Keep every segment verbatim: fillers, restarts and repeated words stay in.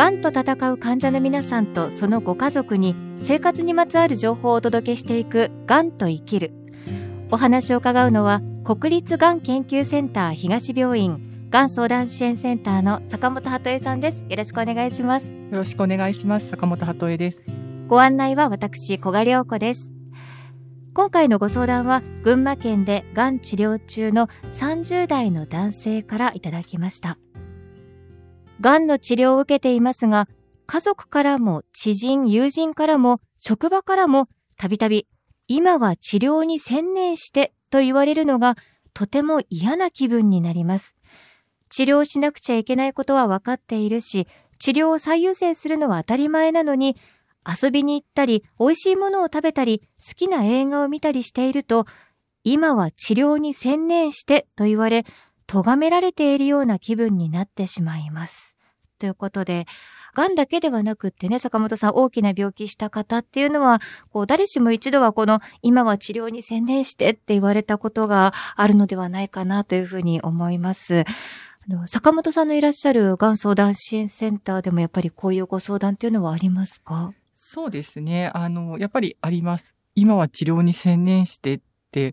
がんと闘う患者の皆さんとそのご家族に生活にまつわる情報をお届けしていくがんと生きる。お話を伺うのは国立がん研究センター東病院がん相談支援センターの坂本鳩恵さんです。よろしくお願いします。よろしくお願いします。坂本鳩恵です。 ご案内は私小賀良子です。今回のご相談は群馬県でがん治療中のさんじゅう代の男性からいただきました。がんの治療を受けていますが、家族からも知人、友人からも職場からもたびたび今は治療に専念してと言われるのがとても嫌な気分になります。治療しなくちゃいけないことは分かっているし、治療を最優先するのは当たり前なのに、遊びに行ったり、美味しいものを食べたり、好きな映画を見たりしていると、今は治療に専念してと言われ、咎められているような気分になってしまいます。ということで、がんだけではなくってね、坂本さん、大きな病気した方っていうのは、こう誰しも一度はこの今は治療に専念してって言われたことがあるのではないかなというふうに思います。あの坂本さんのいらっしゃるがん相談支援センターでもやっぱりこういうご相談っていうのはありますか？ そうですね。あの、やっぱりあります。今は治療に専念してって、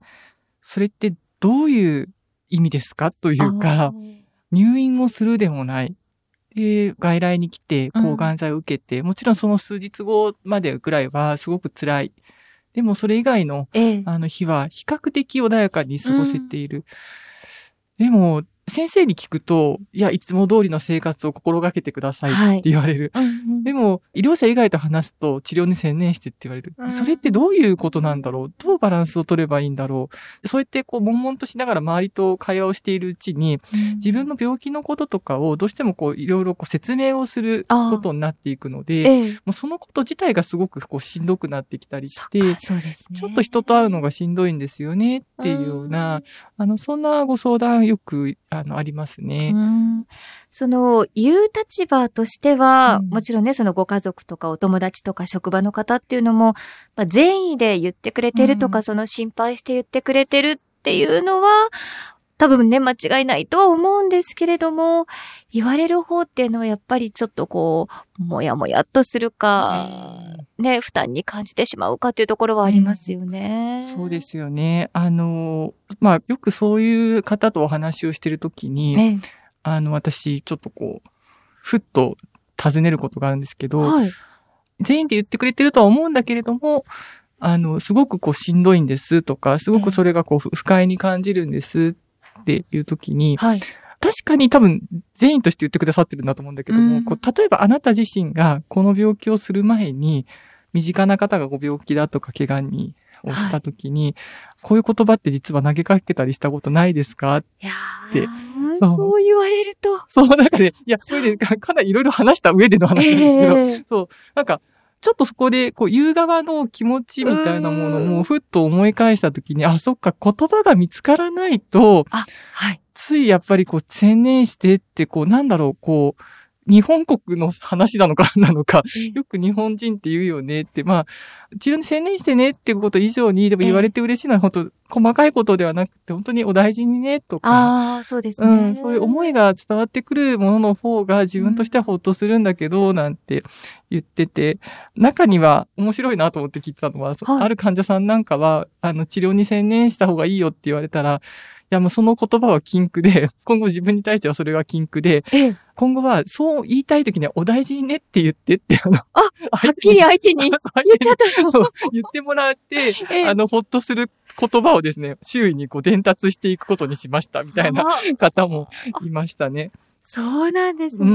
それってどういう意味ですかというか、入院をするでもない。で、外来に来て抗がん剤を受けて、うん、もちろんその数日後までくらいはすごく辛い。でもそれ以外の、ええ、あの日は比較的穏やかに過ごせている。うん、でも、先生に聞くと、いや、いつも通りの生活を心がけてくださいって言われる。はいうんうん、でも、医療者以外と話すと治療に専念してって言われる。うん、それってどういうことなんだろう？どうバランスを取ればいいんだろう？そうやってこう、悶々としながら周りと会話をしているうちに、うん、自分の病気のこととかをどうしてもこう、いろいろこう説明をすることになっていくので、ええ、もうそのこと自体がすごくこう、しんどくなってきたりして、 そうですね、 ちょっと人と会うのがしんどいんですよねっていうような、うん、あの、そんなご相談よく、あの、ありますね。 うん、その言う立場としては、うん、もちろんねそのご家族とかお友達とか職場の方っていうのも、まあ、善意で言ってくれてるとか、うん、その心配して言ってくれてるっていうのは多分ね間違いないとは思うんですけれども、言われる方っていうのはやっぱりちょっとこうもやもやっとするか、うん、ね負担に感じてしまうかっていうところはありますよね。 うん、そうですよね。あのまあよくそういう方とお話をしているときに、ええ、あの私ちょっとこうふっと尋ねることがあるんですけど、はい、全員で言ってくれてるとは思うんだけれども、あのすごくこうしんどいんですとか、すごくそれがこう不快に感じるんですっていうときに、はい、確かに多分全員として言ってくださってるんだと思うんだけども、うん、こう例えばあなた自身がこの病気をする前に身近な方がご病気だとか怪我にをしたときに、はい、こういう言葉って実は投げかけたりしたことないですかって。 そう、そう言われると。 そう、なんかね、いや、それでかなりいろいろ話した上での話なんですけど、えー、そう、なんか、ちょっとそこで、こう、言う側の気持ちみたいなものをふっと思い返したときに、あ、そっか、言葉が見つからないと、あ、はい。ついやっぱりこう、専念してって、こう、なんだろう、こう、日本国の話なのかなのか、よく日本人って言うよねって、まあ、治療に専念してねっていうこと以上に、でも言われて嬉しいのは、本当細かいことではなくて、本当にお大事にねとか、 ああ、そうですね、 うん。そういう思いが伝わってくるものの方が自分としてはほっとするんだけど、うん、なんて言ってて、中には面白いなと思って聞いてたのは、はい、ある患者さんなんかは、あの、治療に専念した方がいいよって言われたら、いやもうその言葉は禁句で、今後自分に対してはそれが禁句で、ええ、今後はそう言いたいときにはお大事にねって言ってって、あの、 あ、はっきり相手に言っちゃったの。 そう、言ってもらって、ええ、あの、ほっとする言葉をですね、周囲にこう伝達していくことにしましたみたいな方もいましたね。 そうなんですね。うん、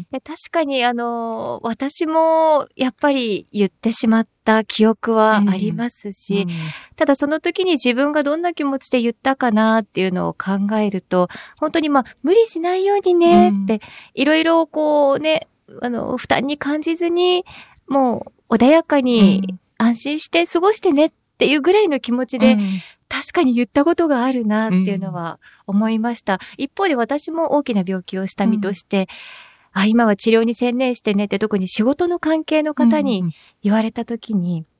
確かにあの私もやっぱり言ってしまった記憶はありますし、うんうん、ただその時に自分がどんな気持ちで言ったかなっていうのを考えると、本当にまあ無理しないようにねっていろいろこうね、あの負担に感じずにもう穏やかに安心して過ごしてねっていうぐらいの気持ちで、うん、確かに言ったことがあるなっていうのは思いました。うん、一方で私も大きな病気をした身として、うん、あ、今は治療に専念してねって特に仕事の関係の方に言われたときに、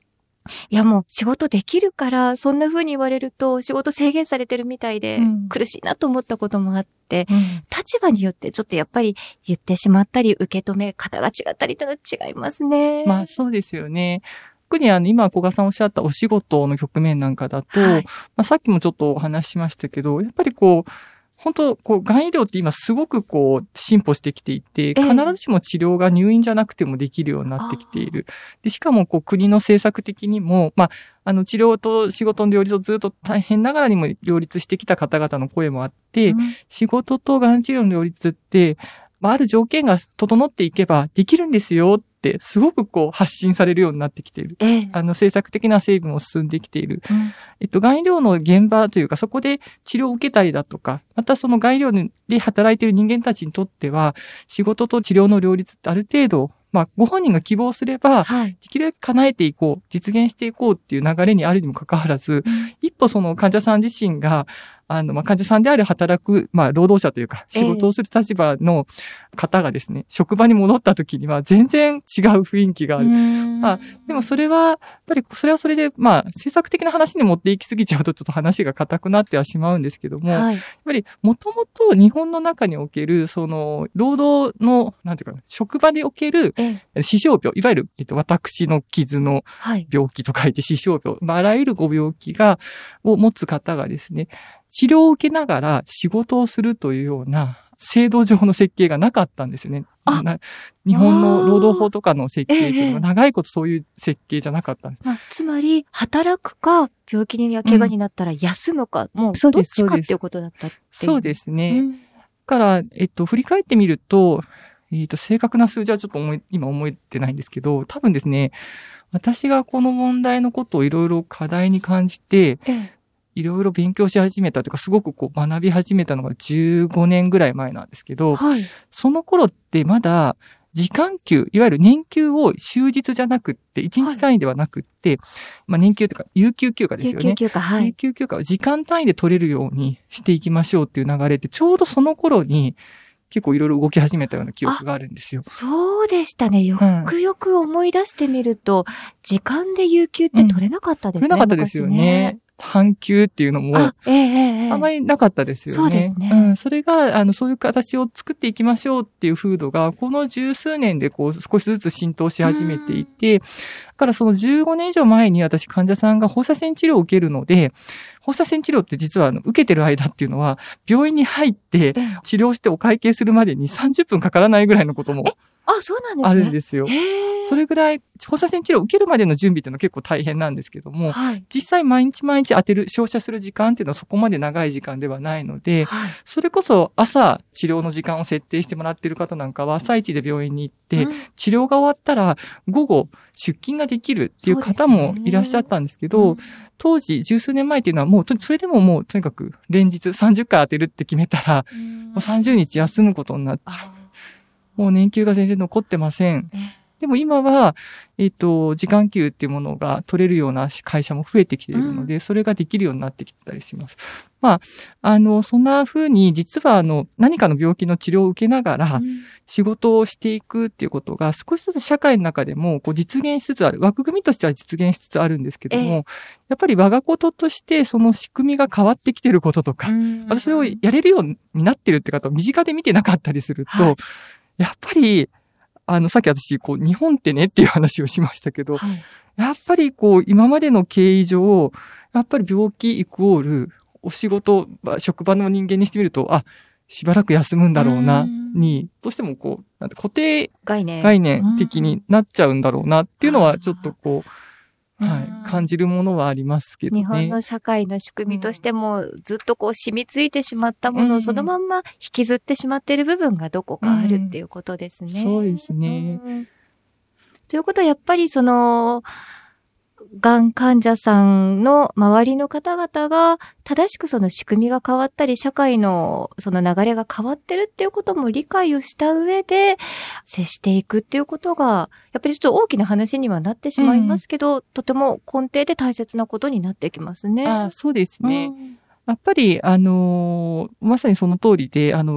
いやもう仕事できるから、そんな風に言われると仕事制限されてるみたいで苦しいなと思ったこともあって、うん、立場によってちょっとやっぱり言ってしまったり受け止め方が違ったりというのは違いますね。 まあそうですよね。特にあの今小賀さんおっしゃったお仕事の局面なんかだと、はい、まあ、さっきもちょっとお話ししましたけど、やっぱりこう本当、こう、がん医療って今すごくこう、進歩してきていて、必ずしも治療が入院じゃなくてもできるようになってきている。で、しかもこう、国の政策的にも、まあ、あの、治療と仕事の両立をずっと大変ながらにも両立してきた方々の声もあって、うん、仕事とがん治療の両立って、まあ、ある条件が整っていけばできるんですよってすごくこう発信されるようになってきている。ええ、あの政策的な成分も進んできている。うん、えっと、がん医療の現場というかそこで治療を受けたりだとか、またそのがん医療で働いている人間たちにとっては仕事と治療の両立ってある程度、まあ、ご本人が希望すれば、はい、できるだけ叶えていこう、実現していこうっていう流れにあるにもかかわらず、うん、一歩その患者さん自身があの、まあ、患者さんである働く、まあ、労働者というか、仕事をする立場の方がですね、えー、職場に戻った時には全然違う雰囲気がある。まあ、でもそれは、やっぱりそれはそれで、まあ、政策的な話に持っていきすぎちゃうとちょっと話が硬くなってはしまうんですけども、はい、やっぱりもともと日本の中における、その、労働の、なんていうか、職場における、死傷病、いわゆる、えっと、私の傷の病気と書いて死傷病、はい、まあ、あらゆるご病気が、を持つ方がですね、治療を受けながら仕事をするというような制度上の設計がなかったんですよね。日本の労働法とかの設計というのは長いことそういう設計じゃなかったんです。 まあ、つまり働くか病気や怪我になったら休むか、うん、もうどっちかっていうことだったっていう。 そうですね。うん、だから、えっと、振り返ってみると、えっと、正確な数字はちょっと思い、今思えてないんですけど、多分ですね、私がこの問題のことをいろいろ課題に感じて、ええ、いろいろ勉強し始めたというか、すごくこう学び始めたのがじゅうごねんぐらい前なんですけど、はい、その頃ってまだ時間給、いわゆる年給を終日じゃなくって、いちにち単位ではなくって、はい、まあ年給というか、有給休暇ですよね。 有給休暇、はい。 有給休暇を時間単位で取れるようにしていきましょうっていう流れって、ちょうどその頃に結構いろいろ動き始めたような記憶があるんですよ。 そうでしたね。よくよく思い出してみると、うん、時間で有給って取れなかったですね。 うん、取れなかったですよね。半休っていうのも、あ、えーえー、あまりなかったですよね。 そうですね。 うん、それが、あの、そういう形を作っていきましょうっていう風土が、この十数年でこう、少しずつ浸透し始めていて、だからそのじゅうごねん以上前に私患者さんが放射線治療を受けるので、放射線治療って実はあの受けてる間っていうのは、病院に入って治療してお会計するまでにさんじゅっぷんかからないぐらいのことも、 あ、そうなんですね。 あるんですよ。それぐらい、放射線治療を受けるまでの準備っていうのは結構大変なんですけども、はい、実際毎日毎日当てる、照射する時間っていうのはそこまで長い時間ではないので、はい、それこそ朝治療の時間を設定してもらっている方なんかは朝一で病院に行って、うん、治療が終わったら午後出勤ができるっていう方もいらっしゃったんですけど、うん、当時十数年前っていうのはもう、それでももうとにかく連日さんじゅっかい当てるって決めたら、うん、もうさんじゅうにち休むことになっちゃう。もう年給が全然残ってません。でも今は、えっと、時間給っていうものが取れるような会社も増えてきているので、うん、それができるようになってきてたりします。まあ、あの、そんな風に、実はあの、何かの病気の治療を受けながら、仕事をしていくっていうことが、少しずつ社会の中でも、こう、実現しつつある。枠組みとしては実現しつつあるんですけども、えー、やっぱり我がこととして、その仕組みが変わってきてることとか、またそれをやれるようになってるって方を身近で見てなかったりすると、はい、やっぱり、あの、さっき私、こう、日本ってねっていう話をしましたけど、はい、やっぱりこう、今までの経緯上、やっぱり病気イコール、お仕事、職場の人間にしてみると、あ、しばらく休むんだろうな、に、どうしてもこう、なんて固定概念、概念的になっちゃうんだろうなっていうのは、ちょっとこう、はい、感じるものはありますけどね。 日本の社会の仕組みとしても、ずっとこう染みついてしまったものをそのまんま引きずってしまっている部分がどこかあるっていうことですね。 うん、そうですね。 うん、ということはやっぱりその、がん患者さんの周りの方々が正しくその仕組みが変わったり、社会のその流れが変わってるっていうことも理解をした上で接していくっていうことが、やっぱりちょっと大きな話にはなってしまいますけど、うん、とても根底で大切なことになってきますね。 あ、そうですね。うん、やっぱり、あのー、まさにその通りで、あの、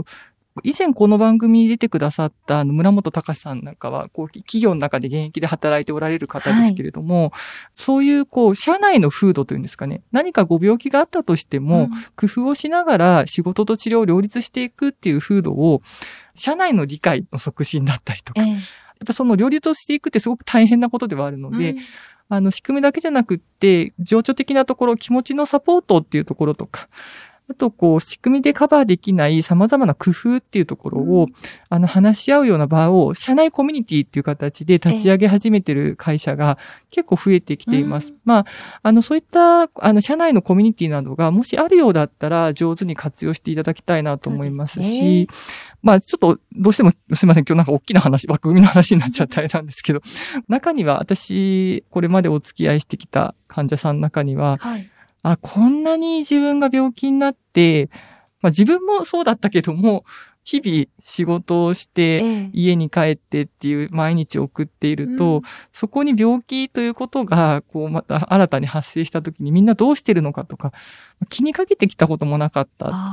以前この番組に出てくださったあの村本隆さんなんかは、こう企業の中で現役で働いておられる方ですけれども、はい、そういうこう社内の風土というんですかね、何かご病気があったとしても、うん、工夫をしながら仕事と治療を両立していくっていう風土を、社内の理解の促進だったりとか、えー、やっぱその両立をしていくってすごく大変なことではあるので、うん、あの仕組みだけじゃなくって、情緒的なところ、気持ちのサポートっていうところとか、あと、こう、仕組みでカバーできない様々な工夫っていうところを、うん、あの、話し合うような場を、社内コミュニティっていう形で立ち上げ始めてる会社が結構増えてきています。うん、まあ、あの、そういった、あの、社内のコミュニティなどが、もしあるようだったら、上手に活用していただきたいなと思いますし、すね、まあ、ちょっと、どうしても、すいません、今日なんか大きな話、枠組みの話になっちゃったあれなんですけど、中には、私、これまでお付き合いしてきた患者さんの中には、はい、あ、こんなに自分が病気になって、まあ自分もそうだったけども、日々仕事をして家に帰ってっていう毎日を送っていると、うん、そこに病気ということがこうまた新たに発生した時にみんなどうしてるのかとか気にかけてきたこともなかった。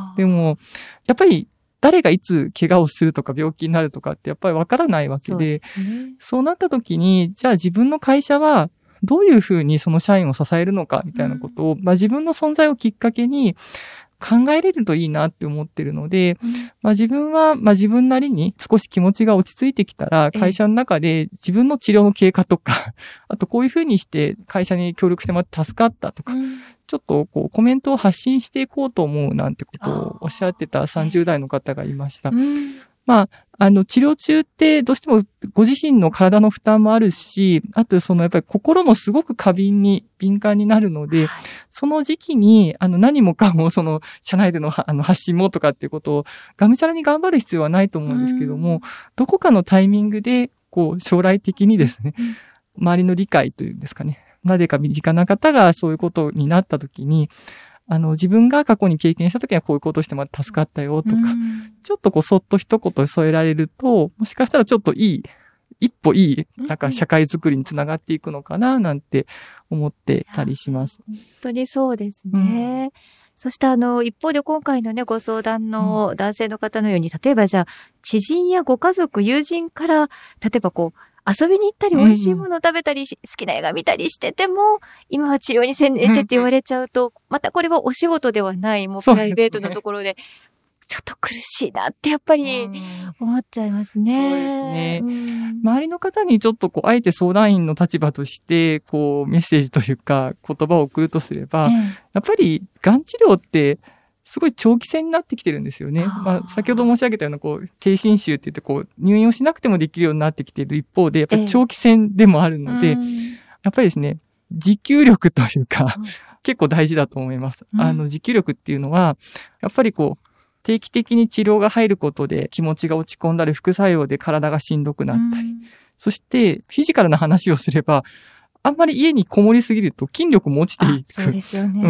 でも、やっぱり誰がいつ怪我をするとか病気になるとかってやっぱりわからないわけで、そうですね、そうなった時に、じゃあ自分の会社はどういうふうにその社員を支えるのかみたいなことを、うん、まあ自分の存在をきっかけに考えれるといいなって思ってるので、うん、まあ自分は、まあ自分なりに少し気持ちが落ち着いてきたら、会社の中で自分の治療の経過とか、あとこういうふうにして会社に協力してもらって助かったとか、うん、ちょっとこうコメントを発信していこうと思うなんてことをおっしゃってたさんじゅう代の方がいました。うん、まあ、あの、治療中ってどうしてもご自身の体の負担もあるし、あとそのやっぱり心もすごく過敏に敏感になるので、はい、その時期にあの何もかもその社内でのあの発信もとかっていうことをがむしゃらに頑張る必要はないと思うんですけども、どこかのタイミングでこう将来的にですね、周りの理解というんですかね、なぜか身近な方がそういうことになった時に、あの、自分が過去に経験した時にはこういうことをしても助かったよとか、うん、ちょっとこう、そっと一言添えられると、もしかしたらちょっといい、一歩いい、なんか社会づくりにつながっていくのかな、なんて思ってたりします。 本当にそうですね。うん、そしてあの、一方で今回のね、ご相談の男性の方のように、例えばじゃあ、知人やご家族、友人から、例えばこう、遊びに行ったり美味しいものを食べたり、うん、好きな映画見たりしてても、今は治療に専念してって言われちゃうと、うん、またこれはお仕事ではない、もうプライベートのところで、ちょっと苦しいなってやっぱり思っちゃいますね。 そうですね。うん、周りの方にちょっとこう、あえて相談員の立場として、こう、メッセージというか言葉を送るとすれば、うん、やっぱり、がん治療って、すごい長期戦になってきてるんですよね。まあ、先ほど申し上げたような、こう、低侵襲って言って、こう、入院をしなくてもできるようになってきている一方で、やっぱり長期戦でもあるので、ええ、やっぱりですね、持久力というか、うん、結構大事だと思います。うん、あの、持久力っていうのは、やっぱりこう、定期的に治療が入ることで気持ちが落ち込んだり、副作用で体がしんどくなったり、うん、そして、フィジカルな話をすれば、あんまり家にこもりすぎると筋力も落ちていく。 そうですよね。 うん。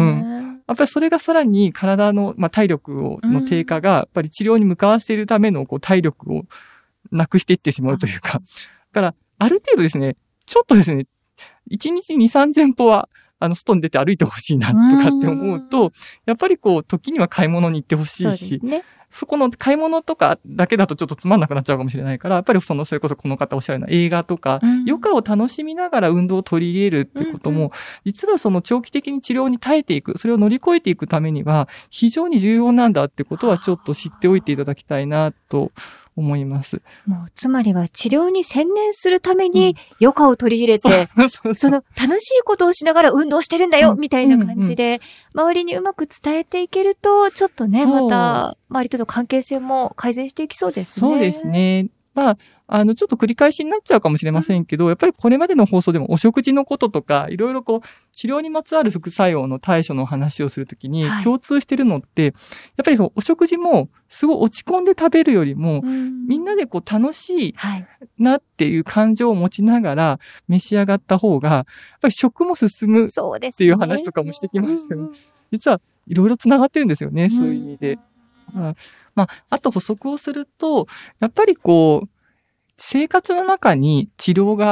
やっぱりそれがさらに体の、まあ、体力をの低下が、やっぱり治療に向かわせるためのこう体力をなくしていってしまうというか。だから、ある程度ですね、ちょっとですね、いちにちに、さんぜんぽは、あの、外に出て歩いてほしいなとかって思うと、やっぱりこう、時には買い物に行ってほしいし、そうですね、そこの買い物とかだけだとちょっとつまんなくなっちゃうかもしれないから、やっぱりその、それこそこの方おっしゃるような映画とか、うん、余暇を楽しみながら運動を取り入れるってことも、うんうん、実はその長期的に治療に耐えていく、それを乗り越えていくためには、非常に重要なんだってことはちょっと知っておいていただきたいなと思います。 もう、つまりは治療に専念するために余暇を取り入れて、うん、そうそうそう、その楽しいことをしながら運動してるんだよ、うん、みたいな感じで、うんうん、周りにうまく伝えていけると、ちょっとね、また、周りとの関係性も改善していきそうですね。 そうですね。まあ、あの、ちょっと繰り返しになっちゃうかもしれませんけど、うん、やっぱりこれまでの放送でもお食事のこととか、いろいろこう、治療にまつわる副作用の対処の話をするときに共通してるのって、はい、やっぱりそうお食事もすごい落ち込んで食べるよりも、うん、みんなでこう楽しいなっていう感情を持ちながら召し上がった方が、やっぱり食も進むっていう話とかもしてきましたよね。実はいろいろつながってるんですよね、そういう意味で。まあ、まあ、あと補足をすると、やっぱりこう、生活の中に治療がある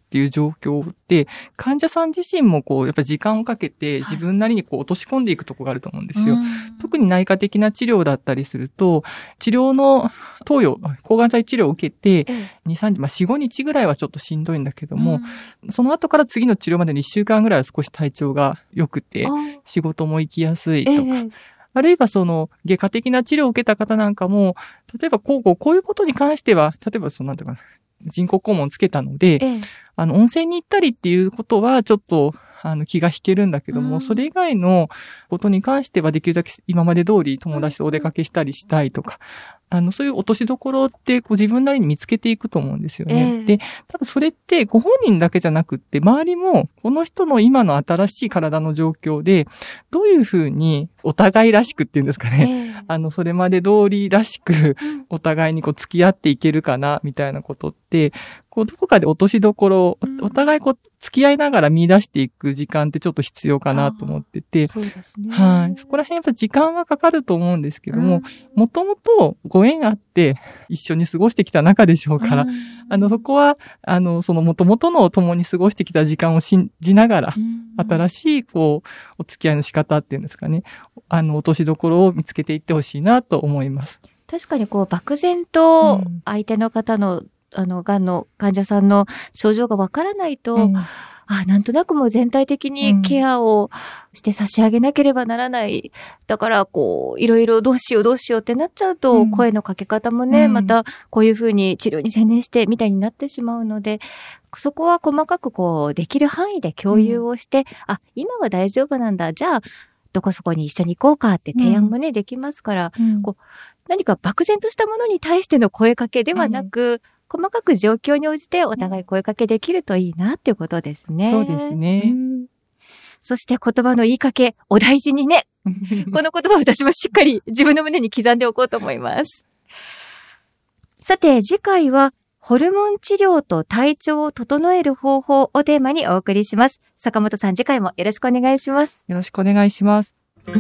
っていう状況で、患者さん自身もこう、やっぱり時間をかけて自分なりにこう落とし込んでいくところがあると思うんですよ。 はい、 特に内科的な治療だったりすると、治療の投与、抗がん剤治療を受けて、に、さんにち、まあ、よん、ごにちぐらいはちょっとしんどいんだけども、うん、その後から次の治療までにいっしゅうかんぐらいは少し体調が良くて、仕事も行きやすいとか、えーあるいはその外科的な治療を受けた方なんかも、例えばこうこうこういうことに関しては、例えばそのなんていうかな、人工肛門つけたので、ええ、あの温泉に行ったりっていうことはちょっとあの気が引けるんだけども、うん、それ以外のことに関してはできるだけ今まで通り友達とお出かけしたりしたいとか、あのそういう落としどころってこう自分なりに見つけていくと思うんですよね。えー、で、多分それってご本人だけじゃなくって周りもこの人の今の新しい体の状況でどういうふうにお互いらしくっていうんですかね、えー、あのそれまで通りらしくお互いにこう付き合っていけるかなみたいなことってこうどこかで落としどころをお互いこう付き合いながら見出していく時間ってちょっと必要かなと思ってて、 そうですね、 はい、そこら辺やっぱ時間はかかると思うんですけども、もともとご縁あって一緒に過ごしてきた中でしょうから、うん、あのそこはあのそのもともとの共に過ごしてきた時間を信じながら、うん、新しいこうお付き合いの仕方っていうんですかね、あの落としどころを見つけていってほしいなと思います。 確かにこう漠然と相手の方の、うんあの、がんの患者さんの症状がわからないと、うん、あ、なんとなくもう全体的にケアをして差し上げなければならない。だから、こう、いろいろどうしようどうしようってなっちゃうと、うん、声のかけ方もね、うん、またこういうふうに治療に専念してみたいになってしまうので、そこは細かくこう、できる範囲で共有をして、うん、あ、今は大丈夫なんだ。じゃあ、どこそこに一緒に行こうかって提案もね、うん、できますから、うん、こう何か漠然としたものに対しての声かけではなく、うん細かく状況に応じてお互い声かけできるといいなっていうことですね。 そうですね。うん、 そして言葉の言いかけ、お大事にね。この言葉を私もしっかり自分の胸に刻んでおこうと思います。さて次回はホルモン治療と体調を整える方法をテーマにお送りします。坂本さん次回もよろしくお願いします。 よろしくお願いします。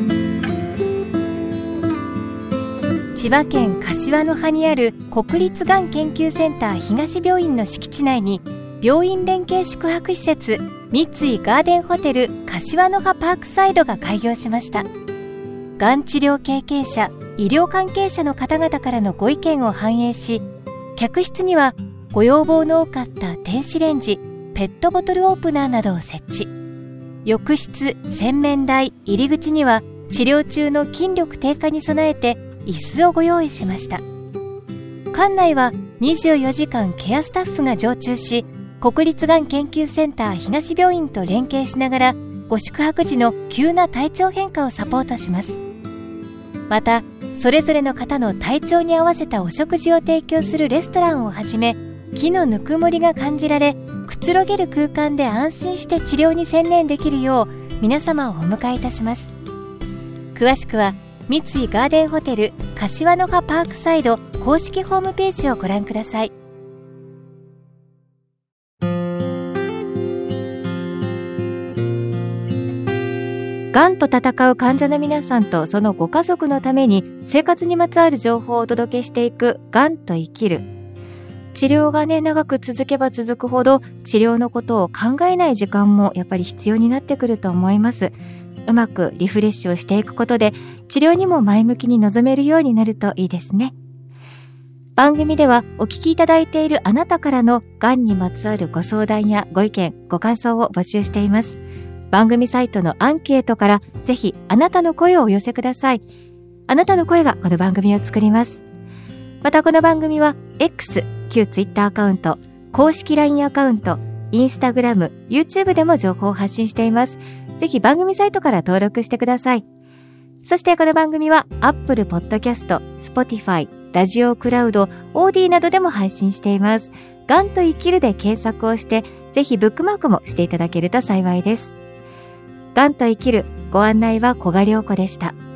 千葉県柏の葉にある国立がん研究センター東病院の敷地内に病院連携宿泊施設三井ガーデンホテル柏の葉パークサイドが開業しました。がん治療経験者、医療関係者の方々からのご意見を反映し、客室にはご要望の多かった電子レンジ、ペットボトルオープナーなどを設置。浴室、洗面台、入り口には治療中の筋力低下に備えて椅子をご用意しました。館内はにじゅうよじかんケアスタッフが常駐し、国立がん研究センター東病院と連携しながらご宿泊時の急な体調変化をサポートします。またそれぞれの方の体調に合わせたお食事を提供するレストランをはじめ、木のぬくもりが感じられくつろげる空間で安心して治療に専念できるよう皆様をお迎えいたします。詳しくは三井ガーデンホテル柏の葉パークサイド公式ホームページをご覧ください。がんと闘う患者の皆さんとそのご家族のために生活にまつわる情報をお届けしていくがんと生きる。治療がね長く続けば続くほど治療のことを考えない時間もやっぱり必要になってくると思います。うまくリフレッシュをしていくことで治療にも前向きに臨めるようになるといいですね。番組ではお聞きいただいているあなたからのがんにまつわるご相談やご意見ご感想を募集しています。番組サイトのアンケートからぜひあなたの声をお寄せください。あなたの声がこの番組を作ります。またこの番組は X、旧 Twitter アカウント、公式 ライン アカウント、インスタグラム、YouTube でも情報を発信しています。ぜひ番組サイトから登録してください。そしてこの番組は Apple Podcast、Spotify、ラジオクラウド、オーディなどでも配信しています。がんと生きるで検索をして、ぜひブックマークもしていただけると幸いです。がんと生きるご案内は小賀良子でした。